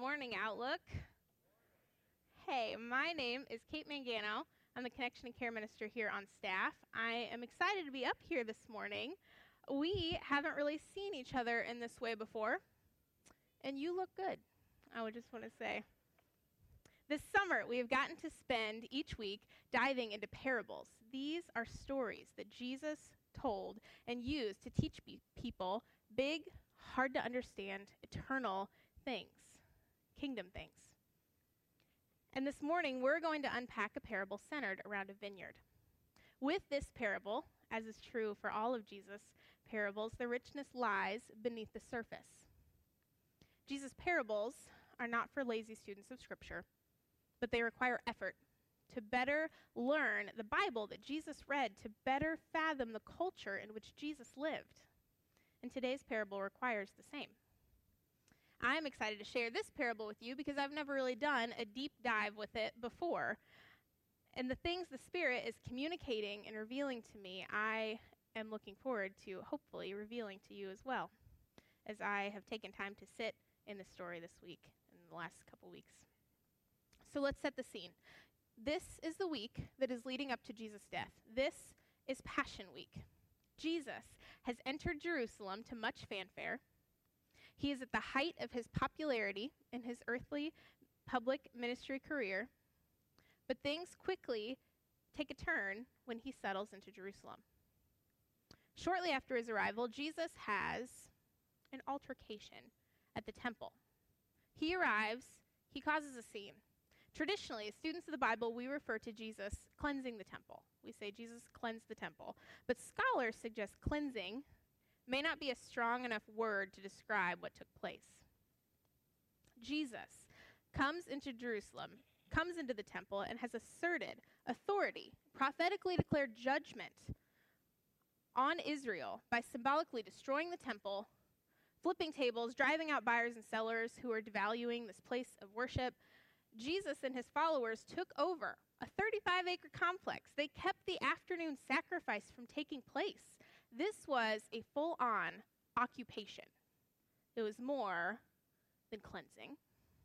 Morning Outlook. Hey, my name is Kate Mangano. I'm the Connection and Care Minister here on staff. I am excited to be up here this morning. We haven't really seen each other in this way before, and you look good, I would just want to say. This summer, we have gotten to spend each week diving into parables. These are stories that Jesus told and used to teach people big, hard to understand, eternal things, kingdom things. And this morning, we're going to unpack a parable centered around a vineyard. With this parable, as is true for all of Jesus' parables, the richness lies beneath the surface. Jesus' parables are not for lazy students of Scripture, but they require effort to better learn the Bible that Jesus read, to better fathom the culture in which Jesus lived. And today's parable requires the same. I'm excited to share this parable with you because I've never really done a deep dive with it before. And the things the Spirit is communicating and revealing to me, I am looking forward to hopefully revealing to you as well, as I have taken time to sit in the story this week and the last couple weeks. So let's set the scene. This is the week that is leading up to Jesus' death. This is Passion Week. Jesus has entered Jerusalem to much fanfare. He is at the height of his popularity in his earthly public ministry career, but things quickly take a turn when he settles into Jerusalem. Shortly after his arrival, Jesus has an altercation at the temple. He arrives, he causes a scene. Traditionally, as students of the Bible, we refer to Jesus cleansing the temple. We say Jesus cleansed the temple. But scholars suggest cleansing may not be a strong enough word to describe what took place. Jesus comes into Jerusalem, comes into the temple, and has asserted authority, prophetically declared judgment on Israel by symbolically destroying the temple, flipping tables, driving out buyers and sellers who are devaluing this place of worship. Jesus and his followers took over a 35-acre complex. They kept the afternoon sacrifice from taking place. This was a full-on occupation. It was more than cleansing.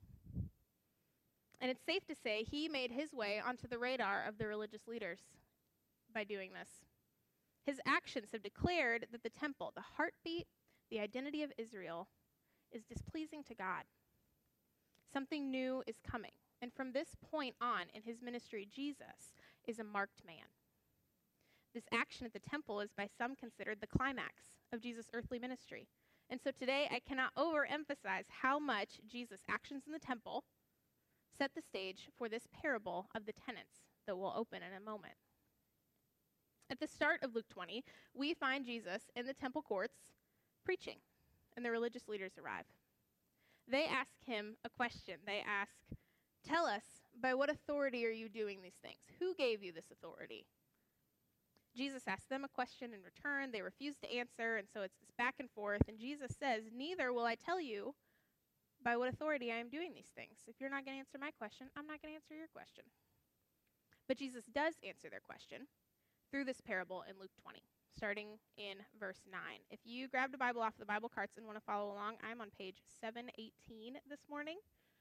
And it's safe to say he made his way onto the radar of the religious leaders by doing this. His actions have declared that the temple, the heartbeat, the identity of Israel, is displeasing to God. Something new is coming. And from this point on in his ministry, Jesus is a marked man. This action at the temple is by some considered the climax of Jesus' earthly ministry. And so today I cannot overemphasize how much Jesus' actions in the temple set the stage for this parable of the tenants that will open in a moment. At the start of Luke 20, we find Jesus in the temple courts preaching, and the religious leaders arrive. They ask him a question. They ask, "Tell us, by what authority are you doing these things? Who gave you this authority?" Jesus asks them a question in return. They refuse to answer, and so it's this back and forth. And Jesus says, "Neither will I tell you by what authority I am doing these things. If you're not going to answer my question, I'm not going to answer your question." But Jesus does answer their question through this parable in Luke 20, starting in verse 9. If you grabbed a Bible off the Bible carts and want to follow along, I'm on page 718 this morning.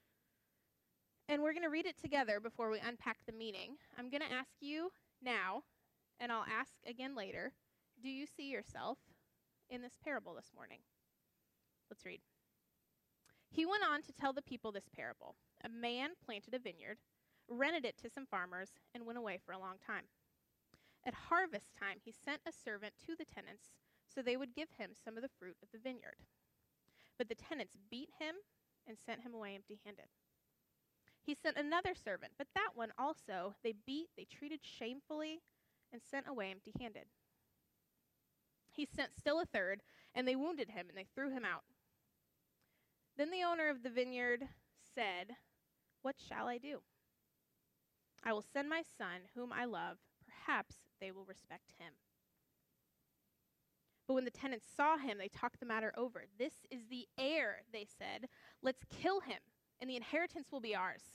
And we're going to read it together before we unpack the meaning. I'm going to ask you now, and I'll ask again later, do you see yourself in this parable this morning? Let's read. He went on to tell the people this parable. A man planted a vineyard, rented it to some farmers, and went away for a long time. At harvest time, he sent a servant to the tenants so they would give him some of the fruit of the vineyard. But the tenants beat him and sent him away empty-handed. He sent another servant, but that one also they beat, they treated shamefully, and sent away empty-handed. He sent still a third, and they wounded him, and they threw him out. Then the owner of the vineyard said, "What shall I do? I will send my son, whom I love. Perhaps they will respect him." But when the tenants saw him, they talked the matter over. "This is the heir," they said. "Let's kill him, and the inheritance will be ours."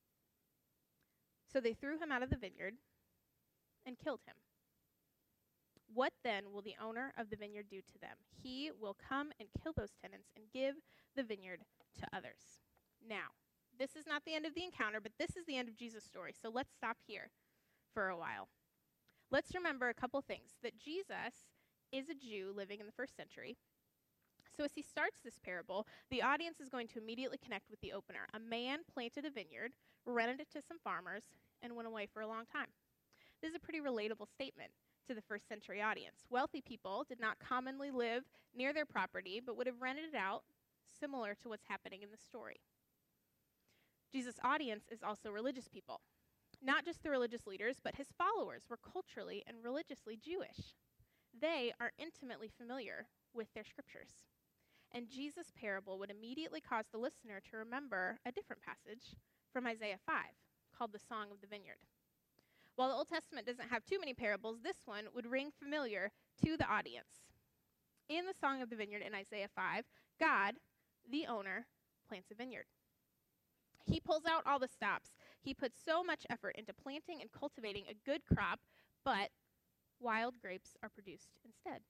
So they threw him out of the vineyard and killed him. What then will the owner of the vineyard do to them? He will come and kill those tenants and give the vineyard to others. Now, this is not the end of the encounter, but this is the end of Jesus' story. So let's stop here for a while. Let's remember a couple things. That Jesus is a Jew living in the first century. So as he starts this parable, the audience is going to immediately connect with the opener. A man planted a vineyard, rented it to some farmers, and went away for a long time. This is a pretty relatable statement to the first century audience. Wealthy people did not commonly live near their property, but would have rented it out, similar to what's happening in the story. Jesus' audience is also religious people. Not just the religious leaders, but his followers were culturally and religiously Jewish. They are intimately familiar with their scriptures. And Jesus' parable would immediately cause the listener to remember a different passage from Isaiah 5, called the Song of the Vineyard. While the Old Testament doesn't have too many parables, this one would ring familiar to the audience. In the Song of the Vineyard in Isaiah 5, God, the owner, plants a vineyard. He pulls out all the stops. He puts so much effort into planting and cultivating a good crop, but wild grapes are produced instead.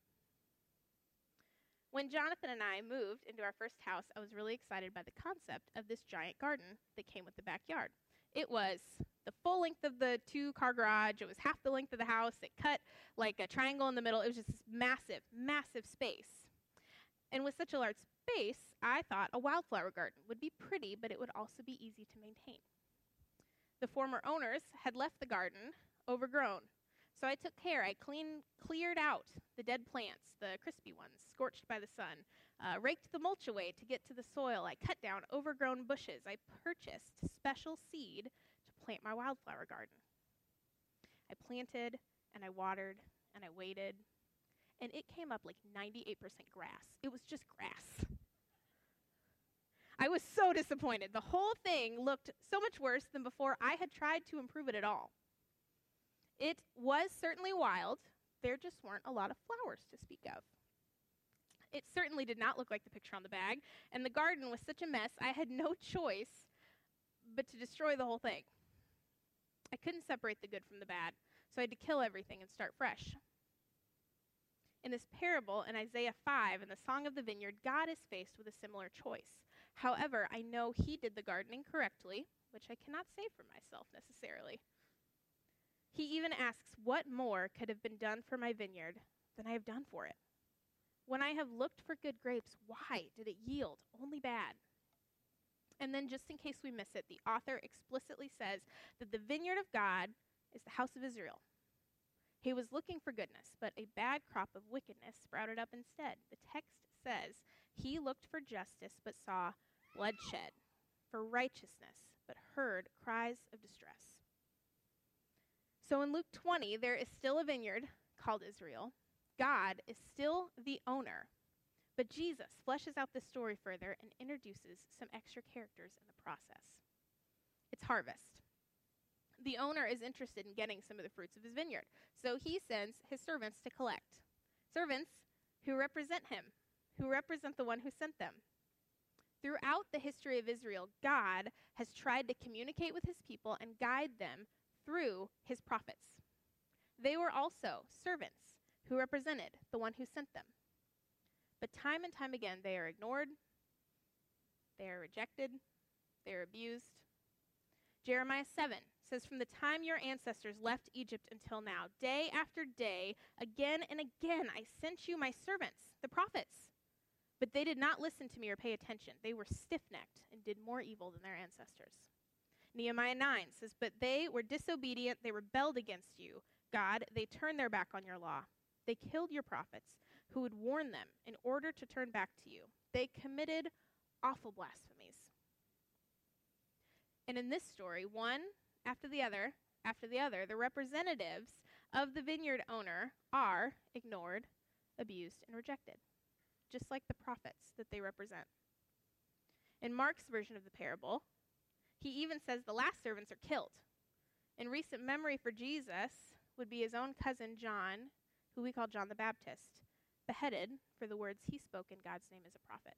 When Jonathan and I moved into our first house, I was really excited by the concept of this giant garden that came with the backyard. It was the full length of the 2-car garage. It was half the length of the house. It cut like a triangle in the middle. It was just this massive, massive space. And with such a large space, I thought a wildflower garden would be pretty, but it would also be easy to maintain. The former owners had left the garden overgrown. So I took care. I cleared out the dead plants, the crispy ones, scorched by the sun, raked the mulch away to get to the soil. I cut down overgrown bushes. I purchased special seed to plant my wildflower garden. I planted, and I watered, and I waited, and it came up like 98% grass. It was just grass. I was so disappointed. The whole thing looked so much worse than before I had tried to improve it at all. It was certainly wild. There just weren't a lot of flowers to speak of. It certainly did not look like the picture on the bag, and the garden was such a mess, I had no choice but to destroy the whole thing. I couldn't separate the good from the bad, so I had to kill everything and start fresh. In this parable in Isaiah 5, in the Song of the Vineyard, God is faced with a similar choice. However, I know he did the gardening correctly, which I cannot say for myself necessarily. He even asks, what more could have been done for my vineyard than I have done for it? When I have looked for good grapes, why did it yield only bad? And then just in case we miss it, the author explicitly says that the vineyard of God is the house of Israel. He was looking for goodness, but a bad crop of wickedness sprouted up instead. The text says he looked for justice but saw bloodshed, for righteousness but heard cries of distress. So in Luke 20, there is still a vineyard called Israel. God is still the owner. But Jesus fleshes out this story further and introduces some extra characters in the process. It's harvest. The owner is interested in getting some of the fruits of his vineyard, so he sends his servants to collect. Servants who represent him, who represent the one who sent them. Throughout the history of Israel, God has tried to communicate with his people and guide them through his prophets. They were also servants who represented the one who sent them. But time and time again, they are ignored, they are rejected, they are abused. Jeremiah 7 says, from the time your ancestors left Egypt until now, day after day, again and again, I sent you my servants, the prophets. But they did not listen to me or pay attention. They were stiff-necked and did more evil than their ancestors. Nehemiah 9 says, but they were disobedient, they rebelled against you, God. They turned their back on your law. They killed your prophets who would warn them in order to turn back to you. They committed awful blasphemies. And in this story, one after the other, the representatives of the vineyard owner are ignored, abused, and rejected, just like the prophets that they represent. In Mark's version of the parable, he even says the last servants are killed. In recent memory for Jesus would be his own cousin John, who we call John the Baptist, beheaded for the words he spoke in God's name as a prophet.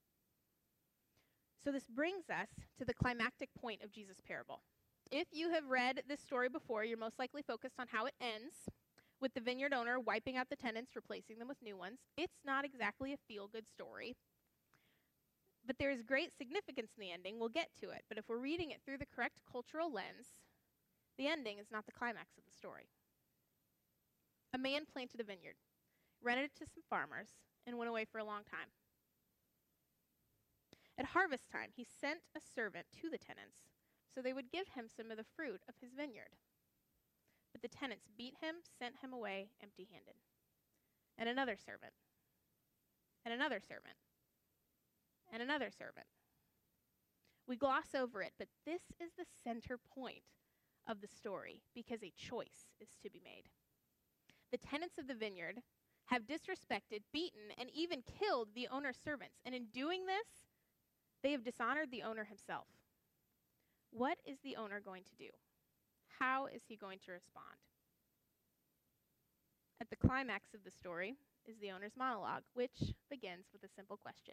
So this brings us to the climactic point of Jesus' parable. If you have read this story before, you're most likely focused on how it ends, with the vineyard owner wiping out the tenants, replacing them with new ones. It's not exactly a feel-good story. But there is great significance in the ending. We'll get to it. But if we're reading it through the correct cultural lens, the ending is not the climax of the story. A man planted a vineyard, rented it to some farmers, and went away for a long time. At harvest time, he sent a servant to the tenants so they would give him some of the fruit of his vineyard. But the tenants beat him, sent him away empty-handed. And another servant, and another servant, and another servant. We gloss over it, but this is the center point of the story because a choice is to be made. The tenants of the vineyard have disrespected, beaten, and even killed the owner's servants. And in doing this, they have dishonored the owner himself. What is the owner going to do? How is he going to respond? At the climax of the story is the owner's monologue, which begins with a simple question.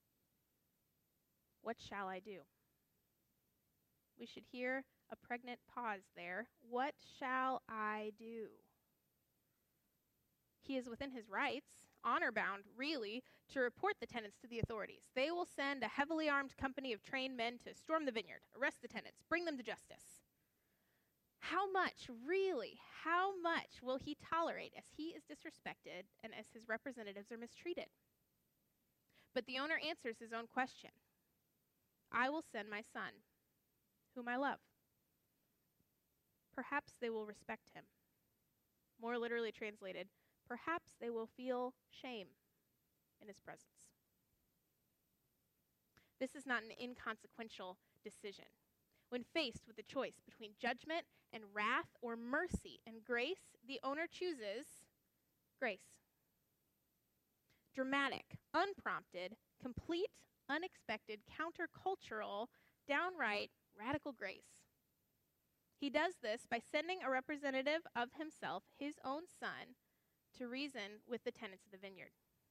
What shall I do? We should hear a pregnant pause there. What shall I do? He is within his rights, honor-bound, really, to report the tenants to the authorities. They will send a heavily armed company of trained men to storm the vineyard, arrest the tenants, bring them to justice. How much, really, how much will he tolerate as he is disrespected and as his representatives are mistreated? But the owner answers his own question. I will send my son, whom I love. Perhaps they will respect him. More literally translated, perhaps they will feel shame in his presence. This is not an inconsequential decision. When faced with the choice between judgment and wrath or mercy and grace, the owner chooses grace. Dramatic, unprompted, complete, unexpected, countercultural, downright radical grace. He does this by sending a representative of himself, his own son, to reason with the tenants of the vineyard.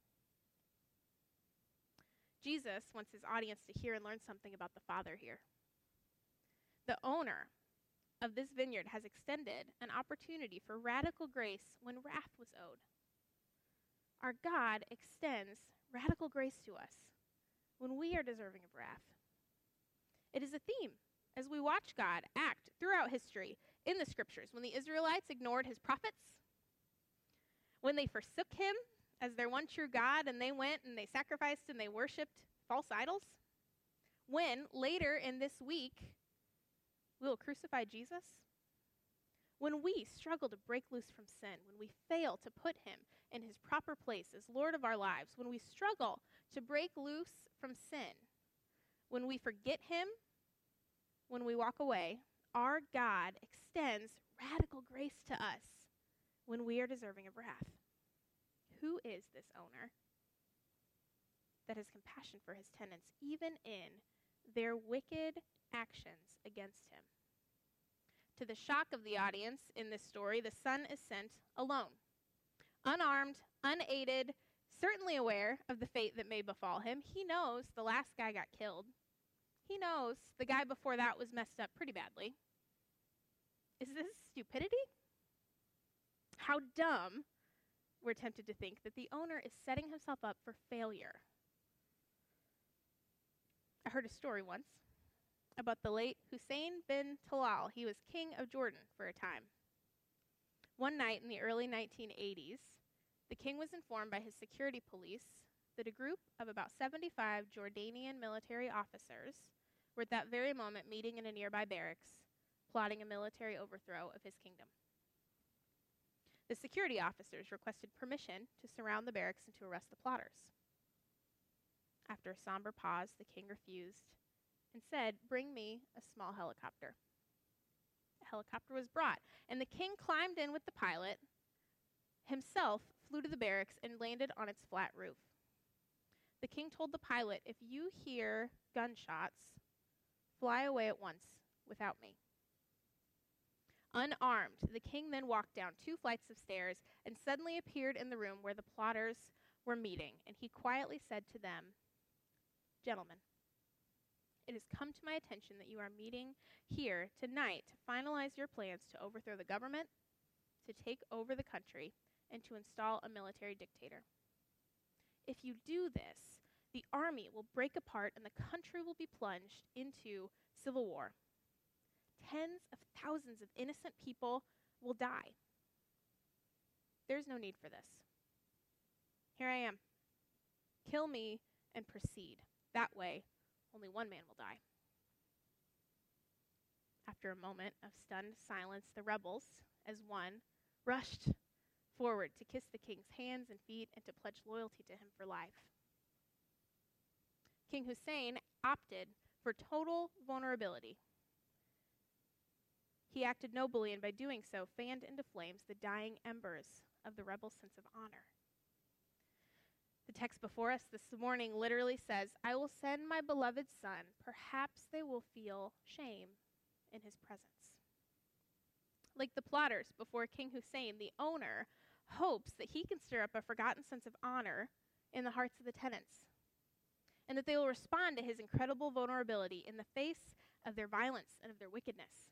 Jesus wants his audience to hear and learn something about the Father here. The owner of this vineyard has extended an opportunity for radical grace when wrath was owed. Our God extends radical grace to us when we are deserving of wrath. It is a theme as we watch God act throughout history in the scriptures. When the Israelites ignored his prophets, when they forsook him as their one true God and they went and they sacrificed and they worshiped false idols, when later in this week we will crucify Jesus, when we struggle to break loose from sin, when we fail to put him in his proper place as Lord of our lives, when we struggle to break loose from sin, when we forget him, when we walk away, our God extends radical grace to us when we are deserving of wrath. Who is this owner that has compassion for his tenants, even in their wicked actions against him? To the shock of the audience in this story, the son is sent alone, unarmed, unaided, certainly aware of the fate that may befall him. He knows the last guy got killed. He knows the guy before that was messed up pretty badly. Is this stupidity? How dumb, we're tempted to think, that the owner is setting himself up for failure. I heard a story once about the late Hussein bin Talal. He was king of Jordan for a time. One night in the early 1980s, the king was informed by his security police that a group of about 75 Jordanian military officers were at that very moment meeting in a nearby barracks, plotting a military overthrow of his kingdom. The security officers requested permission to surround the barracks and to arrest the plotters. After a somber pause, the king refused and said, "Bring me a small helicopter." A helicopter was brought, and the king climbed in with the pilot, himself flew to the barracks and landed on its flat roof. The king told the pilot, "If you hear gunshots, fly away at once without me." Unarmed, the king then walked down 2 flights of stairs and suddenly appeared in the room where the plotters were meeting, and he quietly said to them, "Gentlemen, it has come to my attention that you are meeting here tonight to finalize your plans to overthrow the government, to take over the country, and to install a military dictator. If you do this, the army will break apart and the country will be plunged into civil war. Tens of thousands of innocent people will die. There's no need for this. Here I am. Kill me and proceed. That way, only one man will die. After a moment of stunned silence, the rebels, as one, rushed forward to kiss the king's hands and feet and to pledge loyalty to him for life. King Hussein opted for total vulnerability. He acted nobly, and by doing so, fanned into flames the dying embers of the rebels' sense of honor. The text before us this morning literally says, "I will send my beloved son. Perhaps they will feel shame in his presence." Like the plotters before King Hussein, the owner hopes that he can stir up a forgotten sense of honor in the hearts of the tenants, and that they will respond to his incredible vulnerability in the face of their violence and of their wickedness.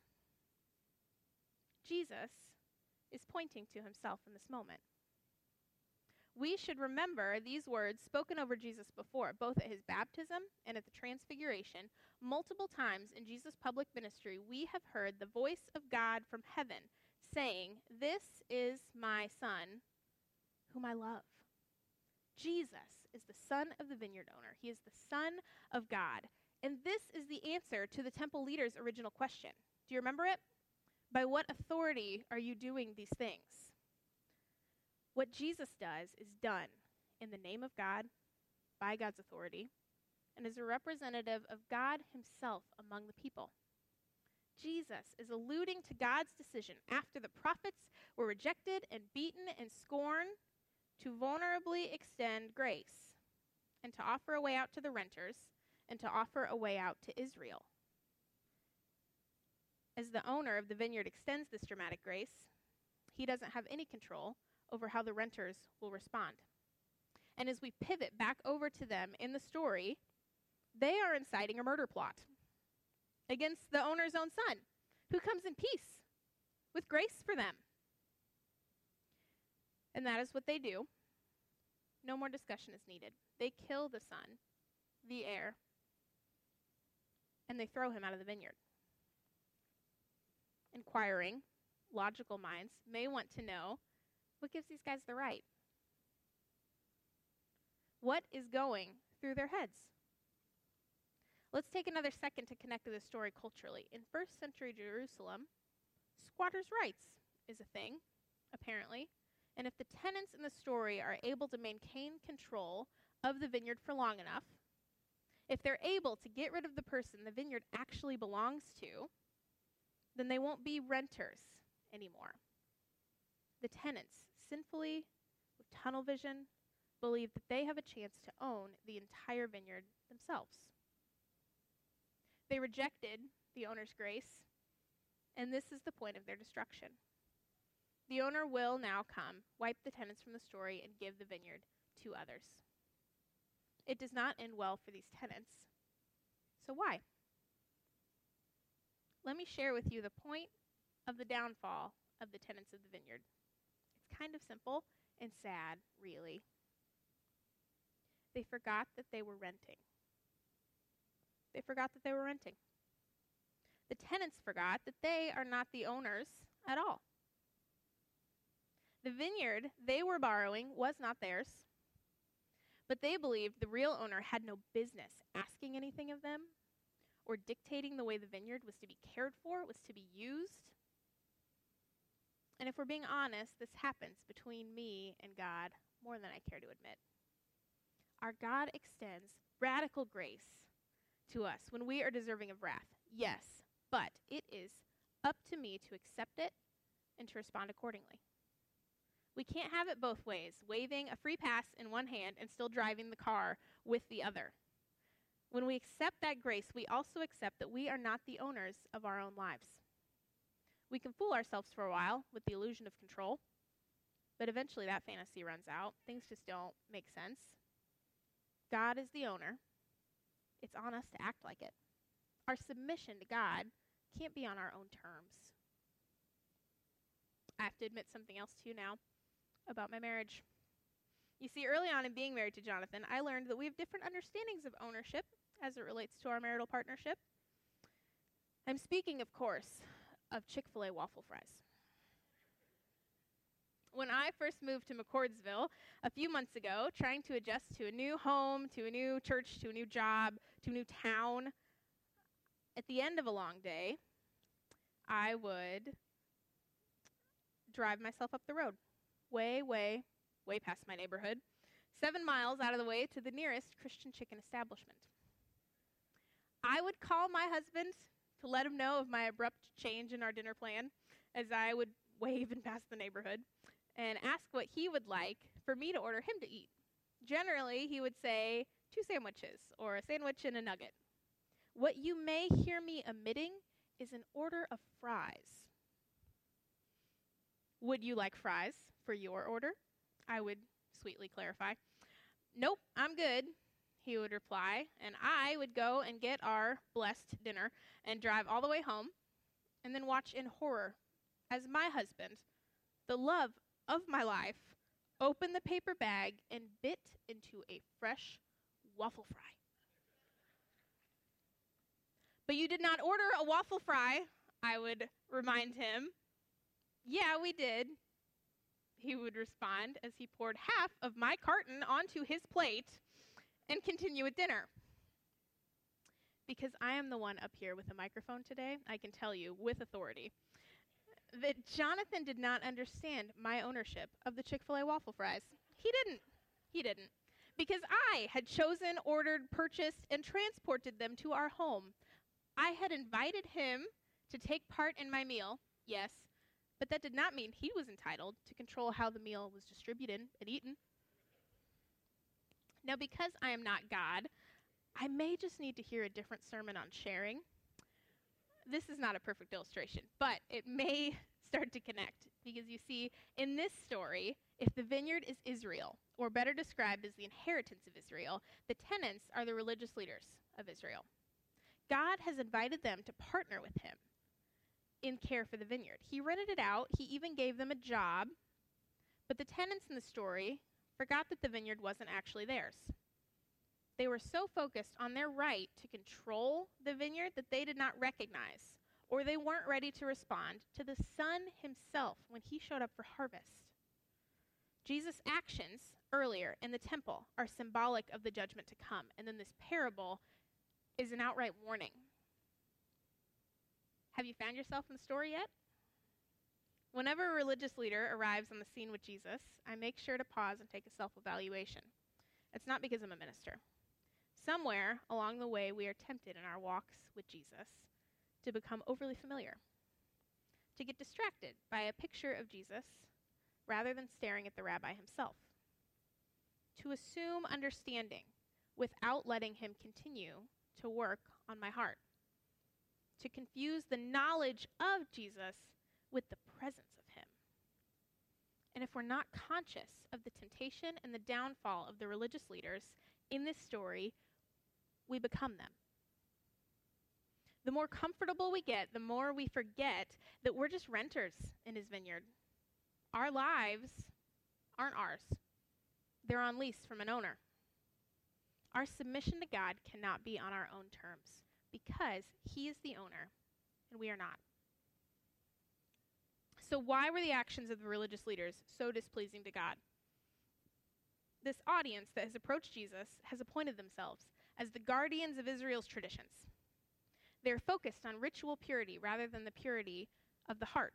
Jesus is pointing to himself in this moment. We should remember these words spoken over Jesus before, both at his baptism and at the transfiguration. Multiple times in Jesus' public ministry, we have heard the voice of God from heaven saying, "This is my son, whom I love." Jesus is the son of the vineyard owner. He is the Son of God. And this is the answer to the temple leader's original question. Do you remember it? By what authority are you doing these things? What Jesus does is done in the name of God, by God's authority, and as a representative of God himself among the people. Jesus is alluding to God's decision after the prophets were rejected and beaten and scorned to vulnerably extend grace and to offer a way out to the renters and to offer a way out to Israel. As the owner of the vineyard extends this dramatic grace, he doesn't have any control over how the renters will respond. And as we pivot back over to them in the story, they are inciting a murder plot against the owner's own son, who comes in peace with grace for them. And that is what they do. No more discussion is needed. They kill the son, the heir, and they throw him out of the vineyard. Inquiring, logical minds may want to know, what gives these guys the right? What is going through their heads? Let's take another second to connect to this story culturally. In first century Jerusalem, squatters' rights is a thing, apparently. And if the tenants in the story are able to maintain control of the vineyard for long enough, if they're able to get rid of the person the vineyard actually belongs to, then they won't be renters anymore. The tenants, sinfully, with tunnel vision, believe that they have a chance to own the entire vineyard themselves. They rejected the owner's grace, and this is the point of their destruction. The owner will now come, wipe the tenants from the story, and give the vineyard to others. It does not end well for these tenants. So why? Let me share with you the point of the downfall of the tenants of the vineyard. It's kind of simple and sad, really. They forgot that they were renting. They forgot that they were renting. The tenants forgot that they are not the owners at all. The vineyard they were borrowing was not theirs, but they believed the real owner had no business asking anything of them or dictating the way the vineyard was to be cared for, was to be used. And if we're being honest, this happens between me and God more than I care to admit. Our God extends radical grace to us when we are deserving of wrath. Yes, but it is up to me to accept it and to respond accordingly. We can't have it both ways, waving a free pass in one hand and still driving the car with the other. When we accept that grace, we also accept that we are not the owners of our own lives. We can fool ourselves for a while with the illusion of control, but eventually that fantasy runs out. Things just don't make sense. God is the owner. It's on us to act like it. Our submission to God can't be on our own terms. I have to admit something else to you now about my marriage. You see, early on in being married to Jonathan, I learned that we have different understandings of ownership as it relates to our marital partnership. I'm speaking, of course, of Chick-fil-A waffle fries. When I first moved to McCordsville a few months ago, trying to adjust to a new home, to a new church, to a new job, to a new town, at the end of a long day, I would drive myself up the road, way past my neighborhood, 7 miles out of the way to the nearest Christian chicken establishment. I would call my husband to let him know of my abrupt change in our dinner plan as I would wave and pass the neighborhood and ask what he would like for me to order him to eat. Generally, he would say 2 sandwiches or a sandwich and a nugget. What you may hear me omitting is an order of fries. Would you like fries for your order? I would sweetly clarify. Nope, I'm good, he would reply, and I would go and get our blessed dinner and drive all the way home and then watch in horror as my husband, the love of my life, opened the paper bag and bit into a fresh waffle fry. But you did not order a waffle fry, I would remind him. Yeah, we did, he would respond as he poured half of my carton onto his plate and continue with dinner. Because I am the one up here with a microphone today, I can tell you with authority that Jonathan did not understand my ownership of the Chick-fil-A waffle fries. He didn't. Because I had chosen, ordered, purchased, and transported them to our home. I had invited him to take part in my meal, yes, but that did not mean he was entitled to control how the meal was distributed and eaten. Now, because I am not God, I may just need to hear a different sermon on sharing. This is not a perfect illustration, but it may start to connect. Because you see, in this story, if the vineyard is Israel, or better described as the inheritance of Israel, the tenants are the religious leaders of Israel. God has invited them to partner with him in care for the vineyard. He rented it out. He even gave them a job. But the tenants in the story forgot that the vineyard wasn't actually theirs. They were so focused on their right to control the vineyard that they did not recognize, or they weren't ready to respond to the Son himself when he showed up for harvest. Jesus' actions earlier in the temple are symbolic of the judgment to come, and then this parable is an outright warning. Have you found yourself in the story yet? Whenever a religious leader arrives on the scene with Jesus, I make sure to pause and take a self-evaluation. It's not because I'm a minister. Somewhere along the way, we are tempted in our walks with Jesus to become overly familiar, to get distracted by a picture of Jesus rather than staring at the rabbi himself, to assume understanding without letting him continue to work on my heart, to confuse the knowledge of Jesus with the presence of him. And if we're not conscious of the temptation and the downfall of the religious leaders in this story, we become them. The more comfortable we get, the more we forget that we're just renters in his vineyard. Our lives aren't ours. They're on lease from an owner. Our submission to God cannot be on our own terms because he is the owner and we are not. So why were the actions of the religious leaders so displeasing to God? This audience that has approached Jesus has appointed themselves as the guardians of Israel's traditions. They're focused on ritual purity rather than the purity of the heart.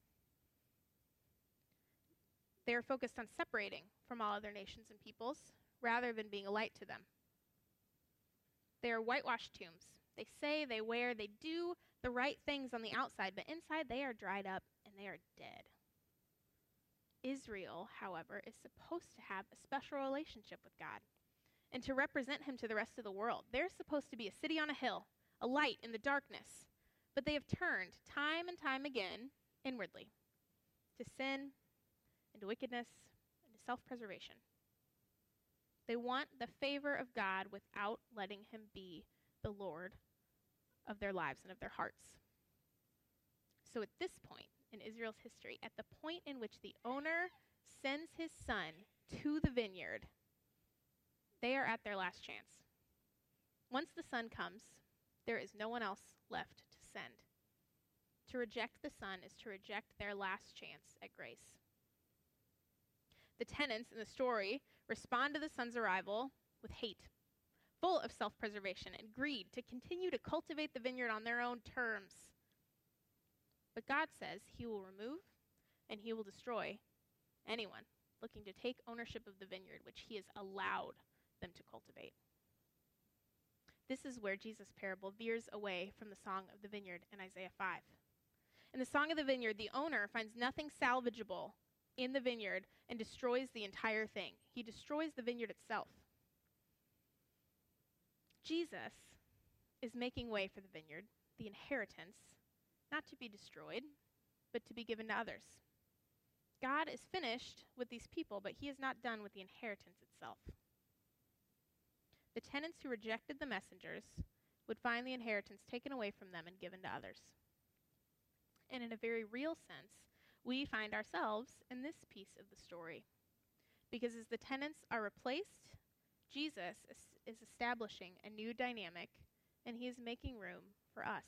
They are focused on separating from all other nations and peoples rather than being a light to them. They are whitewashed tombs. They say, they wear, they do the right things on the outside, but inside they are dried up and they are dead. Israel, however, is supposed to have a special relationship with God and to represent him to the rest of the world. They're supposed to be a city on a hill, a light in the darkness, but they have turned time and time again inwardly to sin, into wickedness, into self-preservation. They want the favor of God without letting him be the Lord of their lives and of their hearts. So at this point in Israel's history, at the point in which the owner sends his son to the vineyard, they are at their last chance. Once the Son comes, there is no one else left to send. To reject the Son is to reject their last chance at grace. The tenants in the story respond to the Son's arrival with hate, full of self-preservation and greed to continue to cultivate the vineyard on their own terms. But God says he will remove and he will destroy anyone looking to take ownership of the vineyard which he has allowed them to cultivate. This is where Jesus' parable veers away from the Song of the Vineyard in Isaiah 5. In the Song of the Vineyard, the owner finds nothing salvageable in the vineyard and destroys the entire thing. He destroys the vineyard itself. Jesus is making way for the vineyard, the inheritance, not to be destroyed, but to be given to others. God is finished with these people, but he is not done with the inheritance itself. The tenants who rejected the messengers would find the inheritance taken away from them and given to others. And in a very real sense, we find ourselves in this piece of the story. Because as the tenants are replaced, Jesus is establishing a new dynamic, and he is making room for us.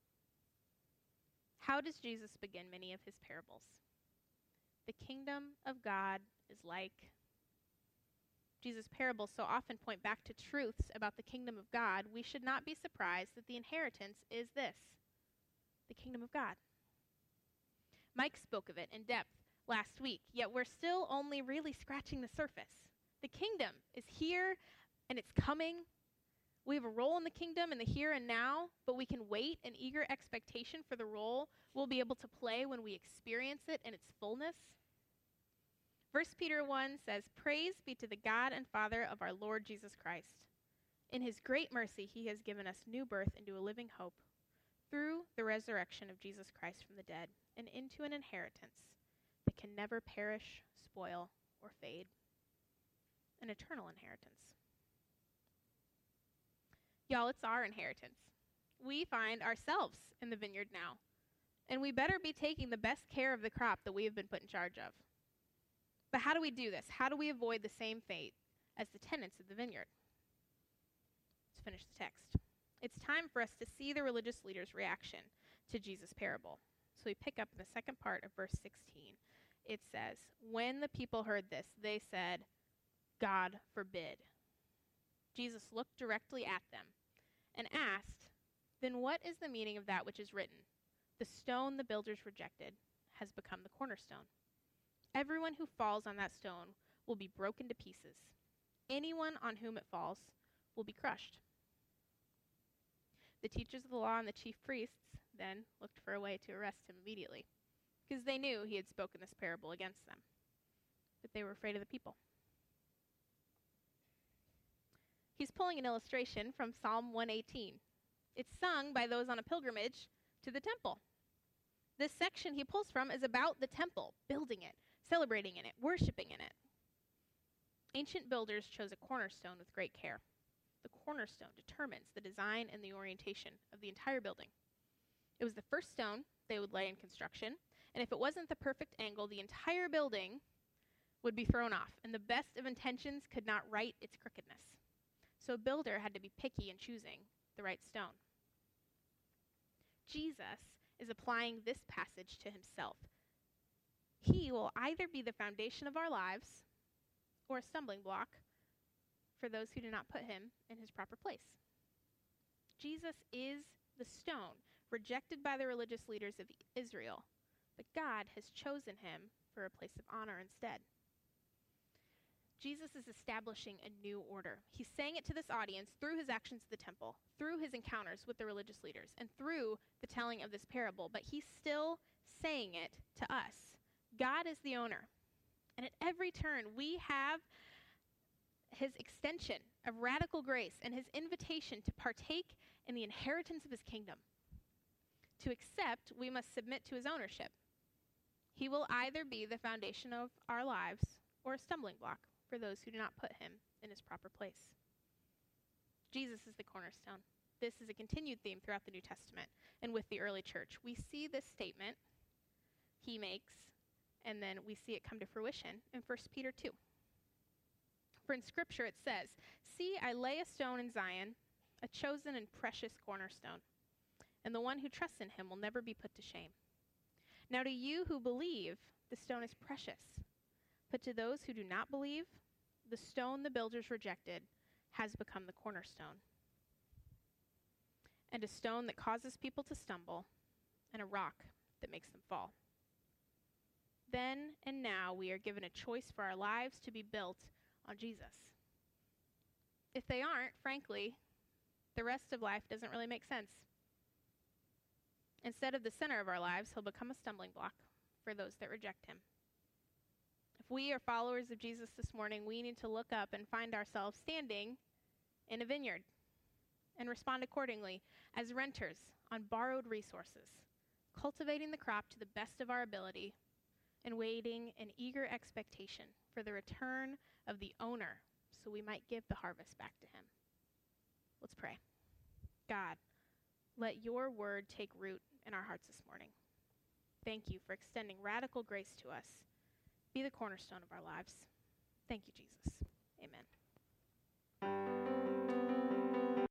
How does Jesus begin many of his parables? The kingdom of God is like. Jesus' parables so often point back to truths about the kingdom of God, we should not be surprised that the inheritance is this: the kingdom of God. Mike spoke of it in depth last week, yet we're still only really scratching the surface. The kingdom is here, and it's coming. We have a role in the kingdom in the here and now, but we can wait in eager expectation for the role we'll be able to play when we experience it in its fullness. 1 Peter 1 says, "Praise be to the God and Father of our Lord Jesus Christ. In his great mercy, he has given us new birth into a living hope through the resurrection of Jesus Christ from the dead and into an inheritance that can never perish, spoil, or fade, an eternal inheritance." Y'all, it's our inheritance. We find ourselves in the vineyard now, and we better be taking the best care of the crop that we have been put in charge of. But how do we do this? How do we avoid the same fate as the tenants of the vineyard? Let's finish the text. It's time for us to see the religious leaders' reaction to Jesus' parable. So we pick up in the second part of verse 16. It says, "When the people heard this, they said, 'God forbid.'" Jesus looked directly at them and asked, "Then what is the meaning of that which is written? The stone the builders rejected has become the cornerstone. Everyone who falls on that stone will be broken to pieces. Anyone on whom it falls will be crushed." The teachers of the law and the chief priests then looked for a way to arrest him immediately, because they knew he had spoken this parable against them. But they were afraid of the people. He's pulling an illustration from Psalm 118. It's sung by those on a pilgrimage to the temple. This section he pulls from is about the temple, building it, celebrating in it, worshiping in it. Ancient builders chose a cornerstone with great care. The cornerstone determines the design and the orientation of the entire building. It was the first stone they would lay in construction, and if it wasn't the perfect angle, the entire building would be thrown off, and the best of intentions could not right its crookedness. So a builder had to be picky in choosing the right stone. Jesus is applying this passage to himself. He will either be the foundation of our lives or a stumbling block for those who do not put him in his proper place. Jesus is the stone rejected by the religious leaders of Israel, but God has chosen him for a place of honor instead. Jesus is establishing a new order. He's saying it to this audience through his actions at the temple, through his encounters with the religious leaders, and through the telling of this parable, but he's still saying it to us. God is the owner, and at every turn we have his extension of radical grace and his invitation to partake in the inheritance of his kingdom. To accept, we must submit to his ownership. He will either be the foundation of our lives or a stumbling block for those who do not put him in his proper place. Jesus is the cornerstone. This is a continued theme throughout the New Testament and with the early church. We see this statement he makes, and then we see it come to fruition in 1 Peter 2. For in Scripture it says, "See, I lay a stone in Zion, a chosen and precious cornerstone, and the one who trusts in him will never be put to shame." Now to you who believe, the stone is precious. But to those who do not believe, the stone the builders rejected has become the cornerstone, and a stone that causes people to stumble, and a rock that makes them fall. Then and now we are given a choice for our lives to be built on Jesus. If they aren't, frankly, the rest of life doesn't really make sense. Instead of the center of our lives, he'll become a stumbling block for those that reject him. If we are followers of Jesus this morning, we need to look up and find ourselves standing in a vineyard and respond accordingly as renters on borrowed resources, cultivating the crop to the best of our ability and waiting in eager expectation for the return of the owner so we might give the harvest back to him. Let's pray. God, let your word take root in our hearts this morning. Thank you for extending radical grace to us. Be the cornerstone of our lives. Thank you, Jesus. Amen.